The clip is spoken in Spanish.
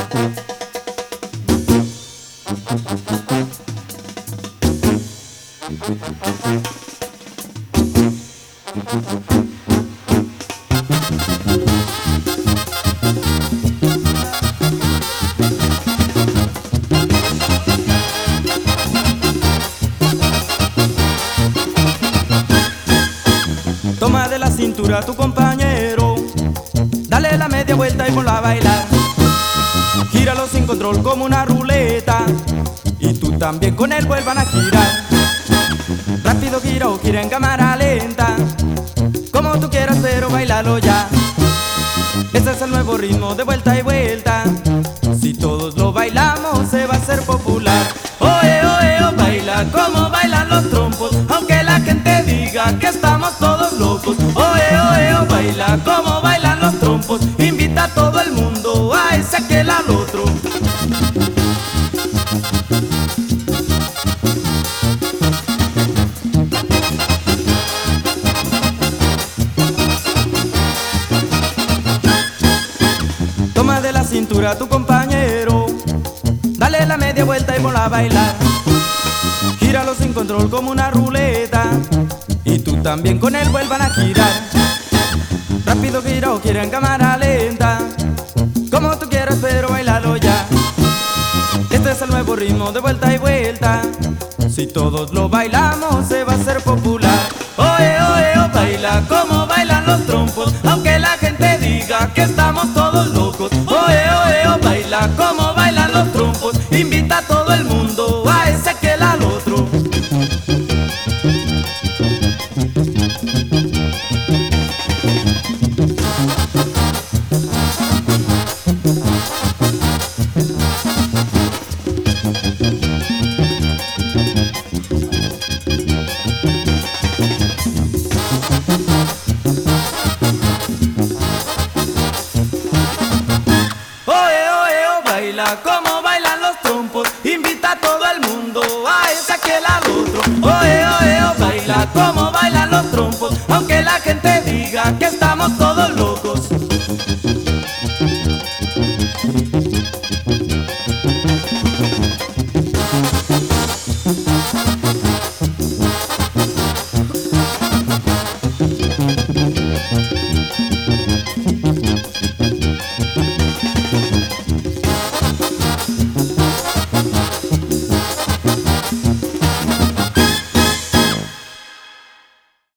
Toma de la cintura a tu compañero, dale la media vuelta y ponlo a bailar. Gíralo sin control como una ruleta, y tú también con él vuelvan a girar. Rápido gira o gira en cámara lenta, como tú quieras pero bailalo ya. Este es el nuevo ritmo de vuelta y vuelta, si todos lo bailamos se va a hacer popular. Oe, oe, oh, baila como bailan los trompos, aunque la gente diga que estamos todos locos. Oe, oe, oh, baila como bailan los trompos, invita a todo el mundo a ese, aquel, al otro. Toma de la cintura a tu compañero, dale la media vuelta y ponlo a bailar. Gíralo sin control como una ruleta, y tú también con él vuelvan a girar. Rápido gira o gira en cámara lenta, como tú quieras pero bailalo ya. Este es el nuevo ritmo de vuelta y vuelta, si todos lo bailamos se va a hacer popular. Oe, oe, oh, baila como bailan los trompos, aunque la gente diga que estamos todos locos. Oe, oe, oh, baila como bailan los trompos, invita a todo el mundo a ese, aquel, al otro. Baila como bailan los trompos, invita a todo el mundo a ese, aquel, al otro. Oe, oe, oh, baila como bailan los trompos, aunque la gente diga que estamos todos locos.